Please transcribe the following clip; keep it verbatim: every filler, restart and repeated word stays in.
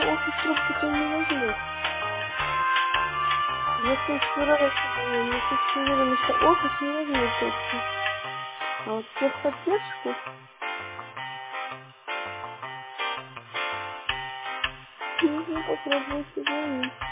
офис трубку-то не возьмет. Я тут раз говорю, я почти уверена, что офис не возьмет трубку. А вот техподдержку, нужно попробовать позвонить.